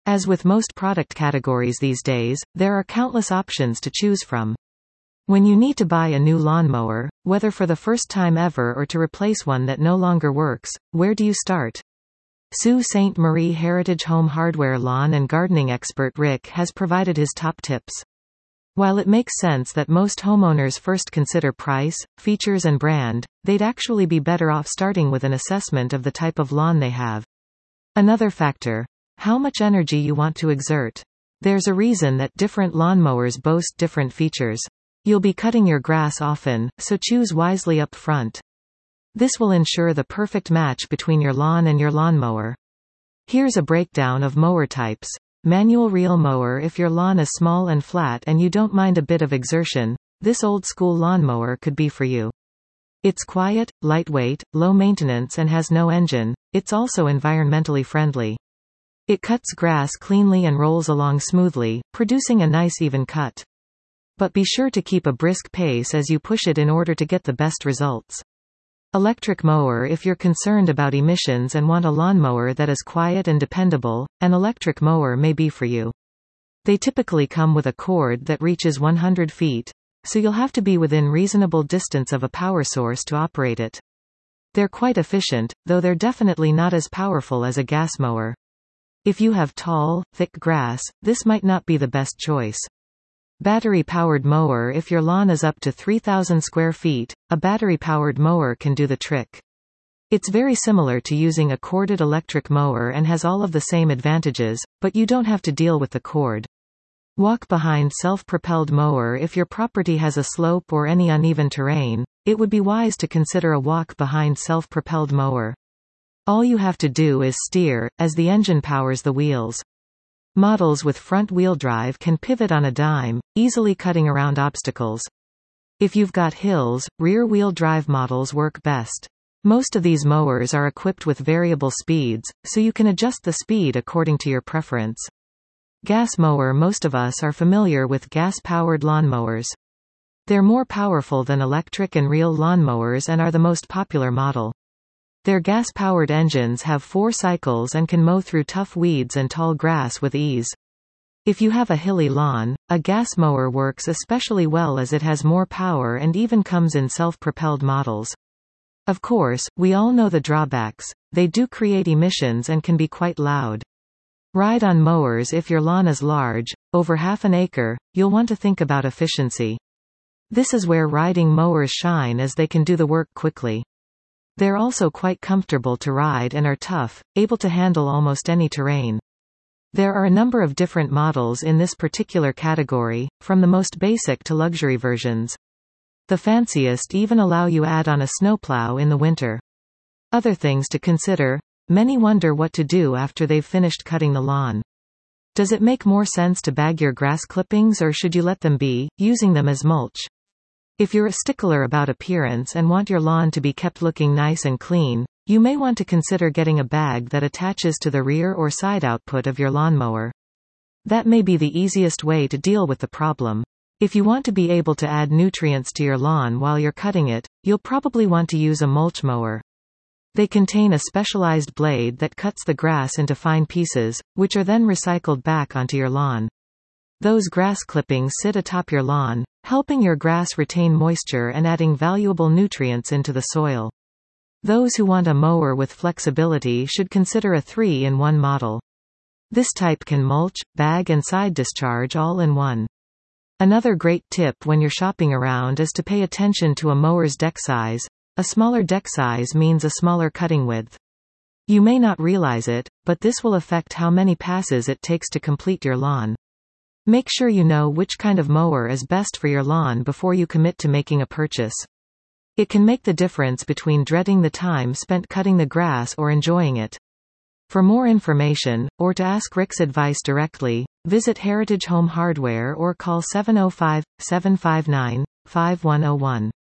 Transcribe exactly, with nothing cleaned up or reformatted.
As with most product categories these days, there are countless options to choose from. When you need to buy a new lawnmower, whether for the first time ever or to replace one that no longer works, where do you start? Sault Ste. Marie Heritage Home Hardware lawn and gardening expert Rick has provided his top tips. While it makes sense that most homeowners first consider price, features and brand, they'd actually be better off starting with an assessment of the type of lawn they have. Another factor: how much energy you want to exert. There's a reason that different lawnmowers boast different features. You'll be cutting your grass often, so choose wisely up front. This will ensure the perfect match between your lawn and your lawnmower. Here's a breakdown of mower types. Manual reel mower. If your lawn is small and flat and you don't mind a bit of exertion, this old-school lawnmower could be for you. It's quiet, lightweight, low maintenance and has no engine. It's also environmentally friendly. It cuts grass cleanly and rolls along smoothly, producing a nice even cut. But be sure to keep a brisk pace as you push it in order to get the best results. Electric mower. If you're concerned about emissions and want a lawnmower that is quiet and dependable, an electric mower may be for you. They typically come with a cord that reaches one hundred feet, so you'll have to be within reasonable distance of a power source to operate it. They're quite efficient, though they're definitely not as powerful as a gas mower. If you have tall, thick grass, this might not be the best choice. Battery-powered mower. If your lawn is up to three thousand square feet, a battery-powered mower can do the trick. It's very similar to using a corded electric mower and has all of the same advantages, but you don't have to deal with the cord. Walk-behind self-propelled mower. If your property has a slope or any uneven terrain, it would be wise to consider a walk-behind self-propelled mower. All you have to do is steer, as the engine powers the wheels. Models with front-wheel drive can pivot on a dime, easily cutting around obstacles. If you've got hills, rear-wheel drive models work best. Most of these mowers are equipped with variable speeds, so you can adjust the speed according to your preference. Gas mower. Most of us are familiar with gas-powered lawnmowers. They're more powerful than electric and reel lawnmowers and are the most popular model. Their gas-powered engines have four cycles and can mow through tough weeds and tall grass with ease. If you have a hilly lawn, a gas mower works especially well as it has more power and even comes in self-propelled models. Of course, we all know the drawbacks. They do create emissions and can be quite loud. Ride-on mowers. If your lawn is large, over half an acre, you'll want to think about efficiency. This is where riding mowers shine, as they can do the work quickly. They're also quite comfortable to ride and are tough, able to handle almost any terrain. There are a number of different models in this particular category, from the most basic to luxury versions. The fanciest even allow you add on a snowplow in the winter. Other things to consider: many wonder what to do after they've finished cutting the lawn. Does it make more sense to bag your grass clippings, or should you let them be, using them as mulch? If you're a stickler about appearance and want your lawn to be kept looking nice and clean, you may want to consider getting a bag that attaches to the rear or side output of your lawnmower. That may be the easiest way to deal with the problem. If you want to be able to add nutrients to your lawn while you're cutting it, you'll probably want to use a mulch mower. They contain a specialized blade that cuts the grass into fine pieces, which are then recycled back onto your lawn. Those grass clippings sit atop your lawn, helping your grass retain moisture and adding valuable nutrients into the soil. Those who want a mower with flexibility should consider a three in one model. This type can mulch, bag and side discharge all in one. Another great tip when you're shopping around is to pay attention to a mower's deck size. A smaller deck size means a smaller cutting width. You may not realize it, but this will affect how many passes it takes to complete your lawn. Make sure you know which kind of mower is best for your lawn before you commit to making a purchase. It can make the difference between dreading the time spent cutting the grass or enjoying it. For more information, or to ask Rick's advice directly, visit Heritage Home Hardware or call seven oh five, seven five nine, five one oh one.